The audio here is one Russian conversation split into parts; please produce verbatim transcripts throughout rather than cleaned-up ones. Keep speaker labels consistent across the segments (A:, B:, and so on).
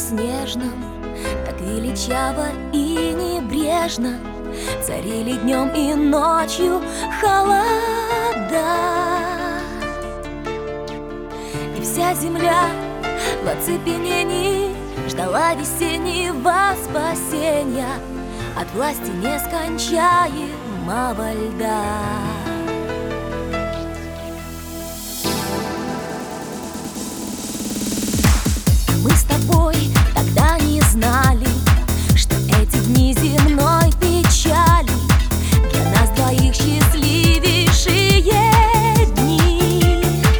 A: снежном, так величаво и небрежно царили днем и ночью холода. И вся земля в оцепенении ждала весеннего спасения от власти нескончаемого льда. Мы с тобой тогда не знали, что эти дни земной печали для нас двоих счастливейшие дни.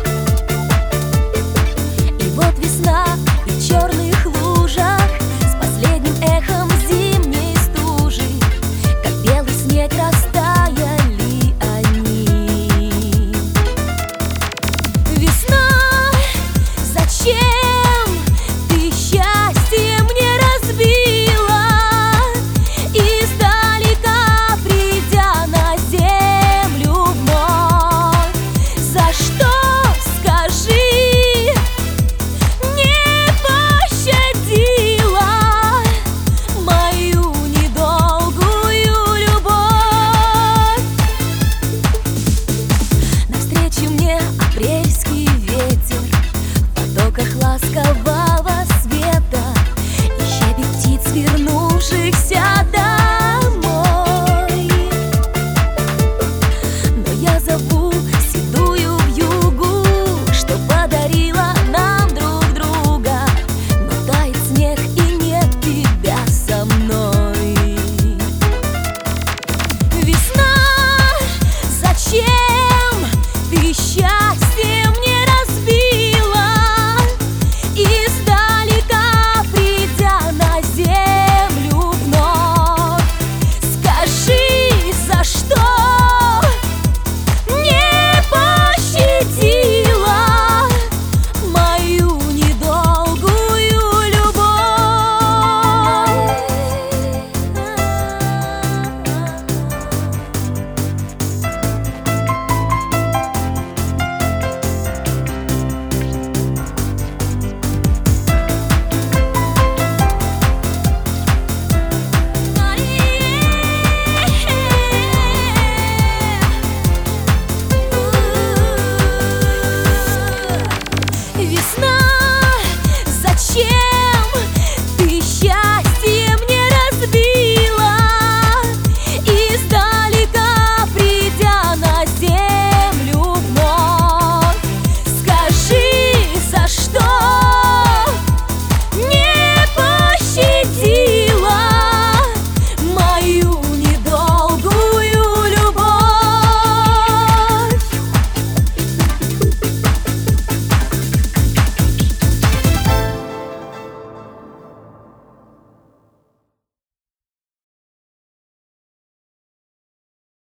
A: И вот весна и в черных лужах с последним эхом зимней стужи, как белый снег, растаяли они. Весна, зачем апрельский ветер в потоках ласкового света и щебет птиц, вернувшихся домой. Но я зову седую вьюгу, что подарила нам друг друга, но тает снег и нет тебя со мной. Весна, зачем ты счастье мне разбила, издалека придя на землю вновь? Скажи, за что не пощадила мою недолгую любовь? Весна, зачем